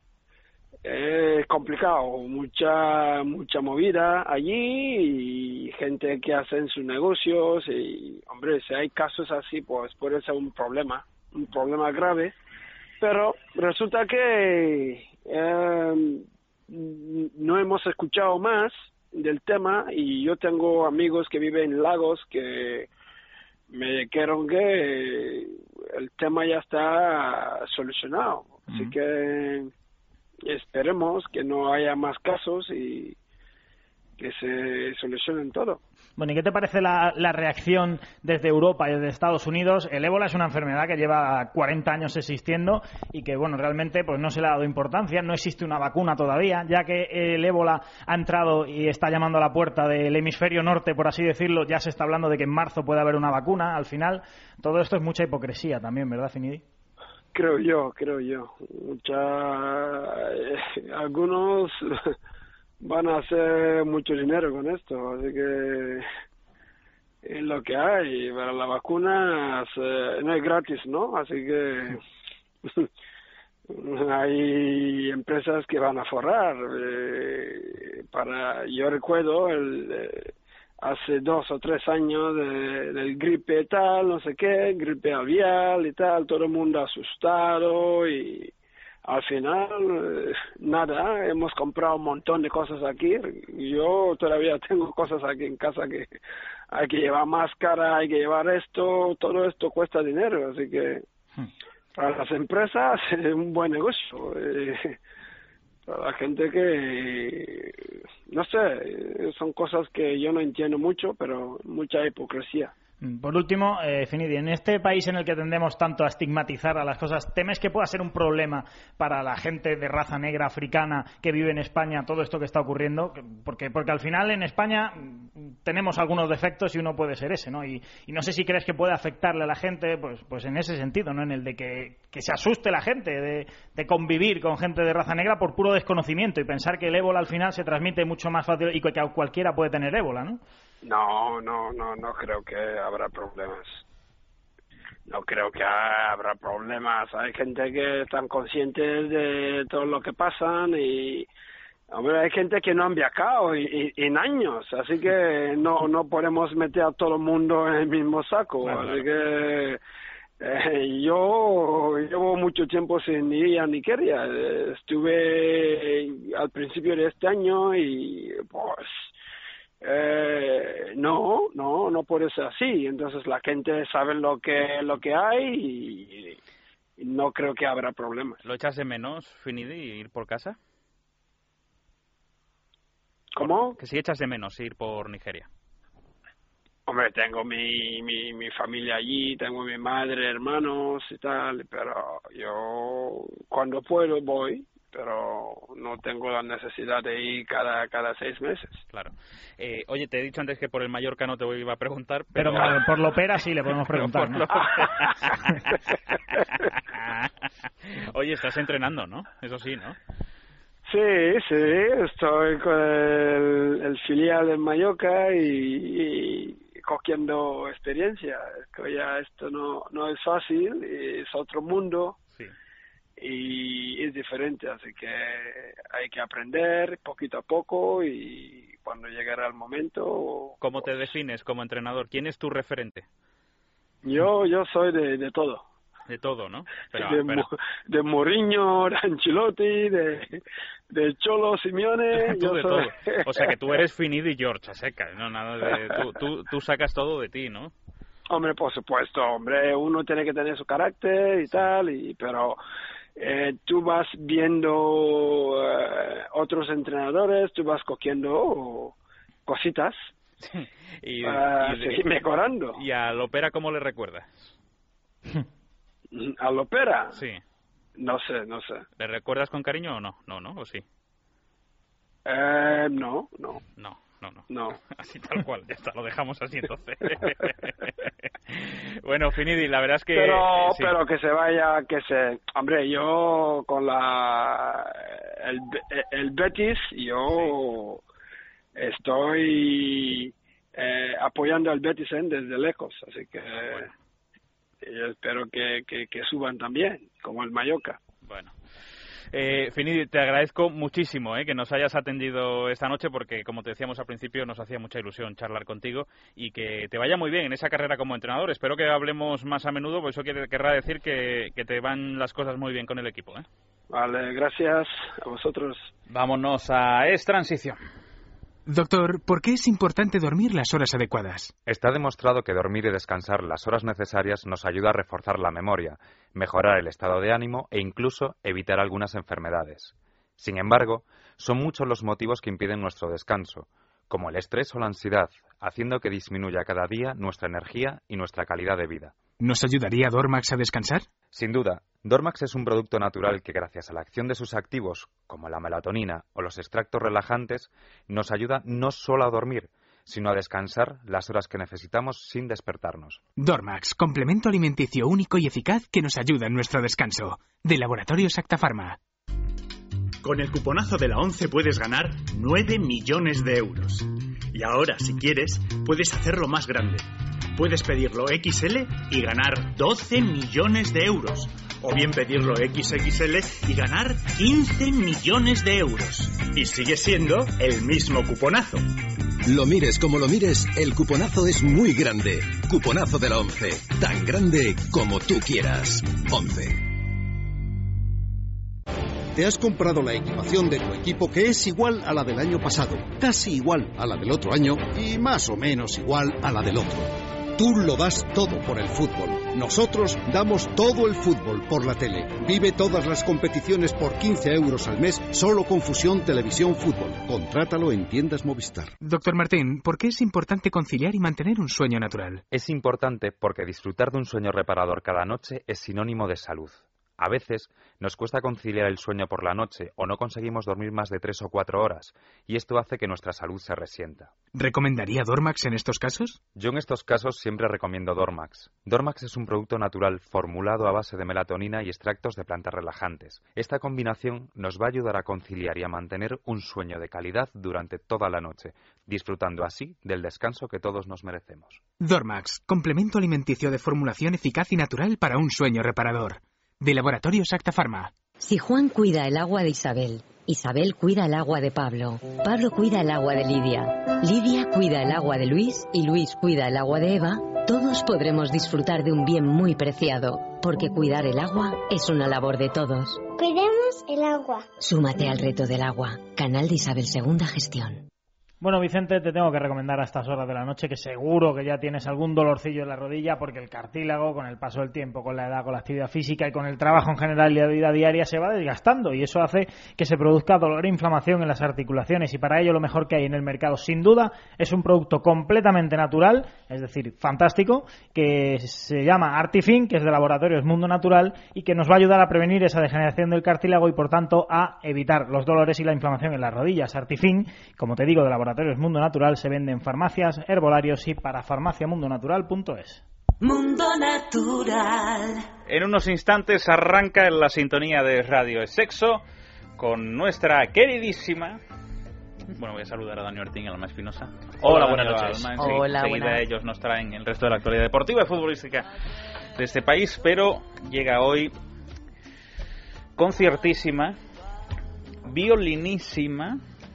es complicado, mucha mucha movida allí y gente que hacen sus negocios y, hombre, si hay casos así, pues puede ser un problema, un problema grave, pero resulta que eh, no hemos escuchado más del tema y yo tengo amigos que viven en Lagos que me dijeron que el tema ya está solucionado, uh-huh. Así que esperemos que no haya más casos y que se solucionen todo. Bueno, ¿y qué te parece la, la reacción desde Europa y desde Estados Unidos? El ébola es una enfermedad que lleva cuarenta años existiendo y que, bueno, realmente pues no se le ha dado importancia, no existe una vacuna todavía, ya que el ébola ha entrado y está llamando a la puerta del hemisferio norte, por así decirlo, ya se está hablando de que en marzo puede haber una vacuna. Al final, todo esto es mucha hipocresía también, ¿verdad, Finidi? Creo yo, creo yo. Mucha... Eh, algunos... van a hacer mucho dinero con esto, así que es lo que hay. Para la vacuna eh, no es gratis, ¿no? Así que hay empresas que van a forrar. Eh, para yo recuerdo el eh, hace dos o tres años de, del gripe tal, no sé qué, gripe aviar y tal, todo el mundo asustado y al final, eh, nada, hemos comprado un montón de cosas aquí. Yo todavía tengo cosas aquí en casa que hay que llevar máscara, hay que llevar esto, todo esto cuesta dinero. Así que para las empresas es un buen negocio. Eh, para la gente que, no sé, son cosas que yo no entiendo mucho, pero mucha hipocresía. Por último, eh, Finidi, en este país en el que tendemos tanto a estigmatizar a las cosas, ¿temes que pueda ser un problema para la gente de raza negra africana que vive en España todo esto que está ocurriendo? Porque, porque al final en España tenemos algunos defectos y uno puede ser ese, ¿no? Y, y no sé si crees que puede afectarle a la gente, pues, pues en ese sentido, ¿no? En el de que, que se asuste la gente de, de convivir con gente de raza negra por puro desconocimiento y pensar que el ébola al final se transmite mucho más fácil y que cualquiera puede tener ébola, ¿no? No, no, no, no creo que habrá problemas. No creo que habrá problemas. Hay gente que están conscientes de todo lo que pasan y, hombre, hay gente que no han viajado y, y, en años, así que no no podemos meter a todo el mundo en el mismo saco. Claro, así que eh, yo llevo mucho tiempo sin ir a Nigeria. Estuve al principio de este año y pues Eh, no, no, no puede ser así. Entonces la gente sabe lo que lo que hay y, y no creo que habrá problemas. ¿Lo echas de menos, Finidi, ir por casa? ¿Cómo? Que si echas de menos ir por Nigeria. Hombre, tengo mi, mi, mi familia allí, tengo mi madre, hermanos y tal, pero yo cuando puedo voy, pero no tengo la necesidad de ir cada cada seis meses. Claro. Eh, oye, te he dicho antes que por el Mallorca no te iba a preguntar, pero... Pero por Lopera sí le podemos preguntar, ¿no? Oye, estás entrenando, ¿no? Eso sí, ¿no? Sí, sí, estoy con el, el filial de Mallorca y, y cogiendo experiencia. Es que ya esto no, no es fácil, es otro mundo. Sí. Y es diferente, así que hay que aprender poquito a poco y cuando llegará el momento... ¿Cómo te defines como entrenador? ¿Quién es tu referente? Yo yo soy de, de todo. De todo, ¿no? Pero, de, pero... de Mourinho, de Ancelotti, de, de Cholo Simeone. Yo de soy... todo. O sea que tú eres Finidi George a secas, ¿no? Nada de... tú, tú, tú sacas todo de ti, ¿no? Hombre, por supuesto, hombre, uno tiene que tener su carácter y sí. tal, y pero... Eh, tú vas viendo eh, otros entrenadores, tú vas cogiendo cositas y, para y, seguir mejorando. ¿Y a Lopera cómo le recuerdas? ¿A Lopera? Sí. No sé, no sé. ¿Le recuerdas con cariño o no? No, ¿no? ¿O sí? Eh, no, no. No. No, no. No. Así tal cual, ya está, lo dejamos así entonces. Bueno, Finidi, la verdad es que... Pero, eh, sí. pero que se vaya, que se... Hombre, yo con la... El, el Betis, yo sí. estoy eh, apoyando al Betis ¿eh? desde lejos, así que... Bueno. Yo espero que, que, que suban también, como el Mallorca. Bueno. Eh, Finidi, te agradezco muchísimo eh, que nos hayas atendido esta noche porque, como te decíamos al principio, nos hacía mucha ilusión charlar contigo y que te vaya muy bien en esa carrera como entrenador. Espero que hablemos más a menudo, pues eso quiere, querrá decir que, que te van las cosas muy bien con el equipo. ¿eh? Vale, gracias a vosotros. Vámonos a Es Transición. Doctor, ¿por qué es importante dormir las horas adecuadas? Está demostrado que dormir y descansar las horas necesarias nos ayuda a reforzar la memoria, mejorar el estado de ánimo e incluso evitar algunas enfermedades. Sin embargo, son muchos los motivos que impiden nuestro descanso, como el estrés o la ansiedad, haciendo que disminuya cada día nuestra energía y nuestra calidad de vida. ¿Nos ayudaría Dormax a descansar? Sin duda, Dormax es un producto natural que gracias a la acción de sus activos, como la melatonina o los extractos relajantes, nos ayuda no solo a dormir, sino a descansar las horas que necesitamos sin despertarnos. Dormax, complemento alimenticio único y eficaz que nos ayuda en nuestro descanso. De Laboratorios Acta Pharma. Con el cuponazo de la ONCE puedes ganar nueve millones de euros. Y ahora, si quieres, puedes hacerlo más grande. Puedes pedirlo equis ele y ganar doce millones de euros. O bien pedirlo equis equis ele y ganar quince millones de euros. Y sigue siendo el mismo cuponazo. Lo mires como lo mires, el cuponazo es muy grande. Cuponazo de la ONCE. Tan grande como tú quieras. ONCE. Te has comprado la equipación de tu equipo que es igual a la del año pasado, casi igual a la del otro año y más o menos igual a la del otro. Tú lo das todo por el fútbol. Nosotros damos todo el fútbol por la tele. Vive todas las competiciones por quince euros al mes, solo con Fusión Televisión Fútbol. Contrátalo en tiendas Movistar. Doctor Martín, ¿por qué es importante conciliar y mantener un sueño natural? Es importante porque disfrutar de un sueño reparador cada noche es sinónimo de salud. A veces nos cuesta conciliar el sueño por la noche o no conseguimos dormir más de tres o cuatro horas, y esto hace que nuestra salud se resienta. ¿Recomendaría Dormax en estos casos? Yo en estos casos siempre recomiendo Dormax. Dormax es un producto natural formulado a base de melatonina y extractos de plantas relajantes. Esta combinación nos va a ayudar a conciliar y a mantener un sueño de calidad durante toda la noche, disfrutando así del descanso que todos nos merecemos. Dormax, complemento alimenticio de formulación eficaz y natural para un sueño reparador. De Laboratorios Acta Pharma. Si Juan cuida el agua de Isabel, Isabel cuida el agua de Pablo, Pablo cuida el agua de Lidia, Lidia cuida el agua de Luis y Luis cuida el agua de Eva, todos podremos disfrutar de un bien muy preciado, porque cuidar el agua es una labor de todos. Cuidemos el agua. Súmate al reto del agua. Canal de Isabel segunda Gestión. Bueno, Vicente, te tengo que recomendar a estas horas de la noche que seguro que ya tienes algún dolorcillo en la rodilla, porque el cartílago, con el paso del tiempo, con la edad, con la actividad física y con el trabajo en general y la vida diaria, se va desgastando, y eso hace que se produzca dolor e inflamación en las articulaciones, y para ello lo mejor que hay en el mercado, sin duda, es un producto completamente natural, es decir, fantástico, que se llama Artifin, que es de Laboratorios Mundo Natural, y que nos va a ayudar a prevenir esa degeneración del cartílago y, por tanto, a evitar los dolores y la inflamación en las rodillas. Artifin, como te digo, de Laboratorios Mundo Natural, se vende en farmacias, herbolarios y para farmacia mundo natural punto es. Mundo Natural. En unos instantes arranca en la sintonía de Radio Sexo con nuestra queridísima... Bueno, voy a saludar a Dani Ortín y a Alma Espinosa. Hola, buenas noches. Alma. Enseguida, Hola, enseguida buenas. ellos nos traen el resto de la actualidad deportiva y futbolística de este país, pero llega hoy conciertísima, violinísima,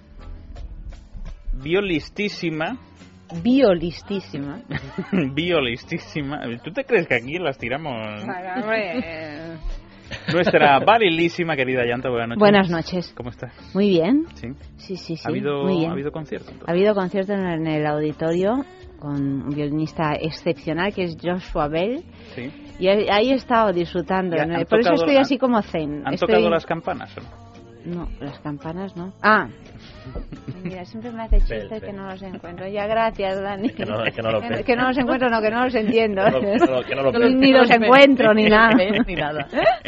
violistísima. Violistísima. Violistísima. ¿Tú te crees que aquí las tiramos? Nuestra valilísima querida Yanta, buenas noches. Buenas noches. ¿Cómo estás? Muy bien. Sí. Sí, sí, sí. ¿Ha habido, muy bien. ¿ha habido concierto? Entonces? Ha habido concierto en el auditorio con un violinista excepcional que es Joshua Bell. Sí. Y ahí he estado disfrutando. Ya, ¿no? ¿han Por eso tocado- estoy así como zen. ¿Han Estoy- tocado las campanas o no? No, las campanas no. Ah. Mira, siempre me hace chiste Bell, que Bell. no los encuentro. Ya, gracias, Dani. Que no- que no los ves. que no los encuentro, no, que no los entiendo. Que no- que no- que no los ves. Ni los encuentro, ni nada. Ni nada.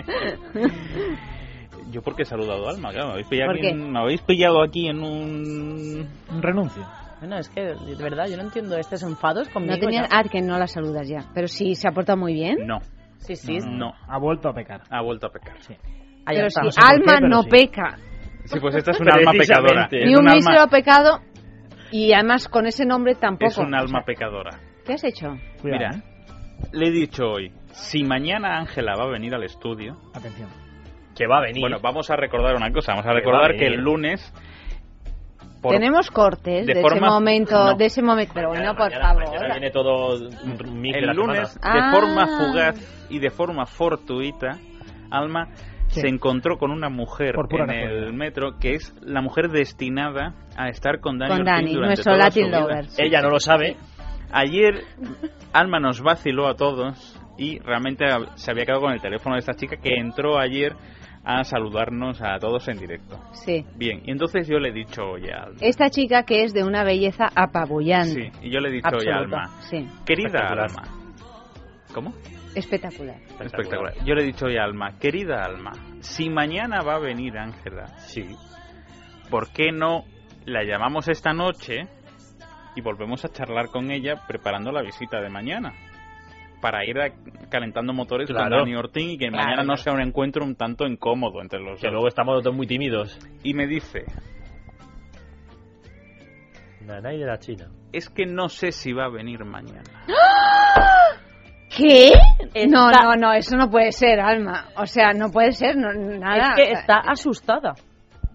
Yo porque he saludado a Alma, claro, me habéis pillado, ¿Por aquí qué? en, me habéis pillado aquí en un... Un renuncio. Bueno, es que, de verdad, yo no entiendo estos enfados conmigo. No tenía... ya. Ah, que no la saludas ya. Pero sí, se ha portado muy bien. No. Sí, sí. No, no. Ha vuelto a pecar. Ha vuelto a pecar. Sí. Ahí Pero está. si No sé por alma qué, pero no sí. peca. Sí, pues esta es un alma Precisamente. pecadora. Ni Es Ni un alma- mísero pecado. Y además con ese nombre tampoco. Es un alma pecadora. ¿Qué has hecho? Cuidado, Mira, ¿eh? le he dicho hoy, si mañana Ángela va a venir al estudio... Atención. Que va a venir. Bueno, vamos a recordar una cosa, vamos a Que recordar va a que venir. el lunes... por- Tenemos cortes de de, forma- ese momento, no. de ese momento. Pero bueno, Mañana- por mañana- favor. mañana viene todo un mix de el la lunes, semana. de Ah. forma fugaz y de forma fortuita, Alma Sí. se encontró con una mujer Por pura en casualidad. el metro que es la mujer destinada a estar con Dani Con Ortín Dani, durante nuestro toda Latin su vida. lover. Ella no lo sabe. Ayer Alma nos vaciló a todos y realmente se había quedado con el teléfono de esta chica que entró ayer a saludarnos a todos en directo. Sí. Bien, y entonces yo le he dicho, oye, Alma. Esta chica que es de una belleza apabullante. Sí, y yo le he dicho, oye, Absoluta. Alma, Sí. querida Espectacular. Alma. ¿Cómo? Espectacular. Espectacular. Yo le he dicho, oye, Alma, querida Alma, si mañana va a venir Ángela, Sí. ¿por qué no la llamamos esta noche y volvemos a charlar con ella preparando la visita de mañana? Para ir a- calentando motores con Claro. Dani Ortín y que Claro, mañana no claro. sea un encuentro un tanto incómodo entre los Que dos. luego estamos los dos muy tímidos. Y me dice, Nanay de la China. es que no sé si va a venir mañana. ¿Qué? Está- No, no, no, eso no puede ser, Alma. O sea, no puede ser, no, nada. Es que está asustada.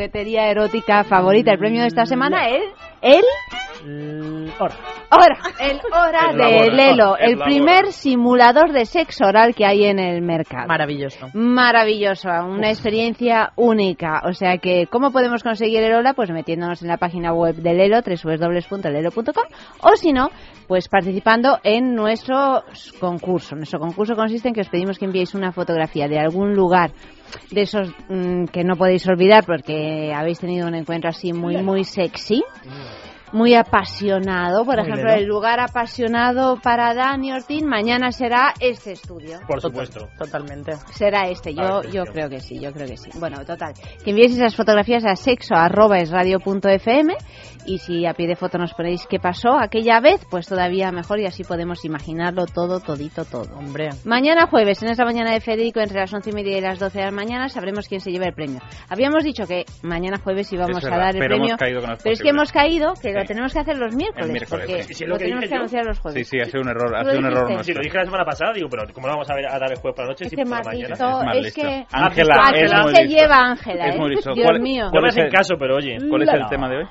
juguetería erótica favorita. El premio de esta semana es el... hora. Hora, el hora El de labor, Lelo, el el labor. primer simulador de sexo oral que hay en el mercado. Maravilloso. Maravilloso, una experiencia única. O sea que, ¿cómo podemos conseguir el hora? Pues metiéndonos en la página web de Lelo, doble u doble u doble u punto lelo punto com, o si no, pues participando en nuestro concurso. Nuestro concurso consiste en que os pedimos que enviéis una fotografía de algún lugar de esos mmm, que no podéis olvidar porque habéis tenido un encuentro así muy, muy sexy. Muy apasionado, por Muy ejemplo, lelo. el lugar apasionado para Dani Ortín mañana será este estudio. Por supuesto. Totalmente. Será este, yo Ah, sí, yo sí. creo que sí, yo creo que sí. Bueno, total, que enviéis esas fotografías a sexo arroba es radio punto f m y si a pie de foto nos ponéis qué pasó aquella vez, pues todavía mejor y así podemos imaginarlo todo, todito, todo. Hombre. Mañana jueves, en esta mañana de Federico, entre las once y media y las doce de la mañana, sabremos quién se lleva el premio. Habíamos dicho que mañana jueves íbamos Es a verdad, dar el pero premio, hemos caído que no es pero es que posible. hemos caído que lo Sí. tenemos que hacer los miércoles, El miércoles, porque sí. Si es lo, lo que tenemos dije que yo. anunciar los jueves. Sí, sí, ha sido un error, ha ¿Tú lo sido un error dijiste? nuestro. Si lo dije la semana pasada, digo, pero ¿cómo lo vamos a, ver, a dar el jueves por la noche? Es si que por la más mañana? listo, Es más es listo. que Ángela, a es quién muy se listo. lleva Ángela, Es ¿eh? muy listo. Dios ¿Cuál- mío. No ¿Cuál me es hacen el- caso, pero oye. ¿Cuál es el tema de hoy?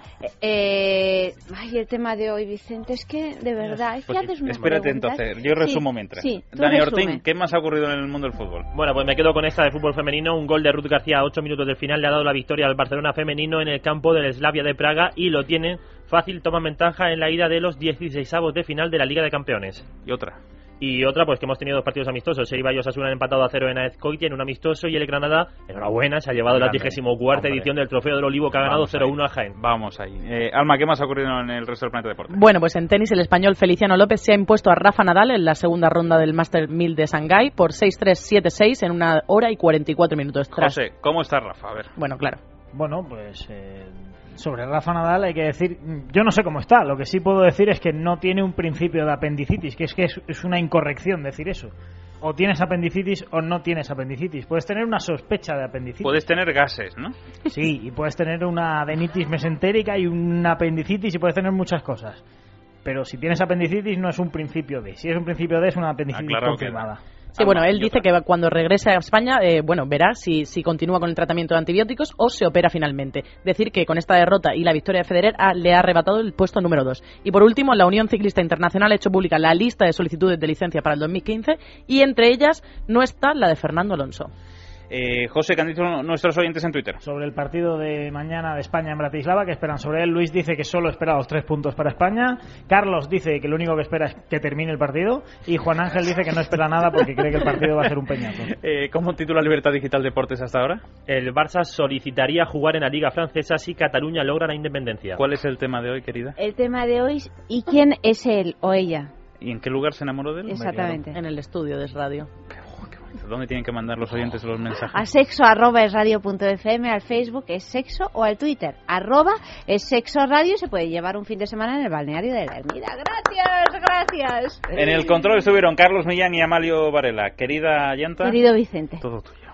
Eh, ay, el tema de hoy, Vicente, es que de verdad, es que Pues, haces una espérate preguntas. entonces, yo resumo Sí, mientras. Sí, tú Dani resume. Ortín, ¿qué más ha ocurrido en el mundo del fútbol? Bueno, pues me quedo con esta de fútbol femenino. Un gol de Ruth García a ocho minutos del final le ha dado la victoria al Barcelona femenino en el campo del Slavia de Praga y lo tienen fácil, toman ventaja en la ida de los dieciseisavos de final de la Liga de Campeones. Y otra. Y otra, pues que hemos tenido dos partidos amistosos. Eibar y Osasuna han empatado a cero en Azcoitia en un amistoso y el Granada, enhorabuena, se ha llevado la Grande. trigésima cuarta Hombre. edición del Trofeo del Olivo que ha ganado Vamos cero ahí. uno a Jaén. Vamos ahí. Eh, Alma, ¿qué más ha ocurrido en el resto del Planeta Deporte? Bueno, pues en tenis el español Feliciano López se ha impuesto a Rafa Nadal en la segunda ronda del Master mil de Shanghái por seis tres siete seis en una hora y cuarenta y cuatro minutos. Tras... José, ¿cómo está Rafa? A ver. Bueno, claro. Bueno, pues eh, sobre Rafa Nadal hay que decir, yo no sé cómo está, lo que sí puedo decir es que no tiene un principio de apendicitis, que es que es, es una incorrección decir eso. O tienes apendicitis o no tienes apendicitis. Puedes tener una sospecha de apendicitis. Puedes tener gases, ¿no? Sí, y puedes tener una adenitis mesentérica y una apendicitis y puedes tener muchas cosas. Pero si tienes apendicitis no es un principio de. Si es un principio de, es una apendicitis Aclarado confirmada. Sí, bueno, él dice que cuando regrese a España, eh, bueno, verá si, si continúa con el tratamiento de antibióticos o se opera finalmente. Decir que con esta derrota y la victoria de Federer ha- le ha arrebatado el puesto número dos. Y por último, la Unión Ciclista Internacional ha hecho pública la lista de solicitudes de licencia para el dos mil quince y entre ellas no está la de Fernando Alonso. Eh, José, ¿qué han dicho nuestros oyentes en Twitter? Sobre el partido de mañana de España en Bratislava, que esperan sobre él. Luis dice que solo espera los tres puntos para España. Carlos dice que lo único que espera es que termine el partido. Y Juan Ángel dice que no espera nada porque cree que el partido va a ser un peñazo. Eh, ¿Cómo titula Libertad Digital Deportes hasta ahora? El Barça solicitaría jugar en la Liga Francesa si Cataluña logra la independencia. ¿Cuál es el tema de hoy, querida? El tema de hoy, ¿y quién es él o ella? ¿Y en qué lugar se enamoró de él? Exactamente. En el estudio de radio. ¿Dónde tienen que mandar los oyentes los mensajes? A sexo arroba es radio punto f m, al Facebook es sexo o al Twitter arroba es sexo radio. Se puede llevar un fin de semana en el balneario de la Ermida. Gracias, gracias. En el control estuvieron Carlos Millán y Amalio Varela. Querida Llanta. Querido Vicente. Todo tuyo.